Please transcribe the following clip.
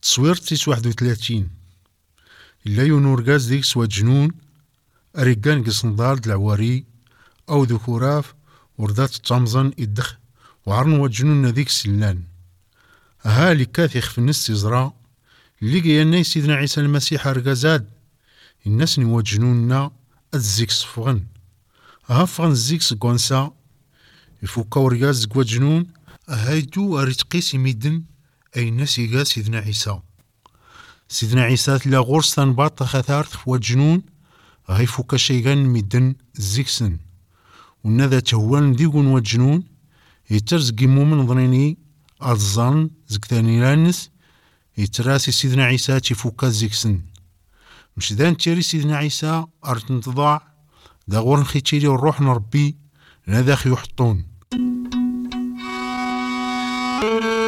تصوير 31 إلا يونورغاز ديك سوا جنون أريقان قصندار دلعواري أو ذكوراف وردات التمزن إدخ وعرن وجنون ذيك سلان ها اللي كاثي خف الناس تزرع اللي قيانا سيدنا عيسى المسيح أرقازاد الناس نوجنوننا الزيك صفغن ها فغن الزيك سقوانسا يفوكا ورقاز قوى جنون هايدو أريتقيس يميدن أي الناس يقا سيدنا عيسى تلا غورس تنباط خثارت فوا جنون غاي فوكا شيغان ميدن الزيكسن ونذا تهوان ديقون وجنون يترزقي مومن ظنيني الظن زكتاني لانس يتراسي سيدنا عيسى تيفوكا الزيكسن مش ذا نتيري سيدنا عيسى أرت نتضاع دا غور نخيتيلي الروح نربي نذا خيو حطون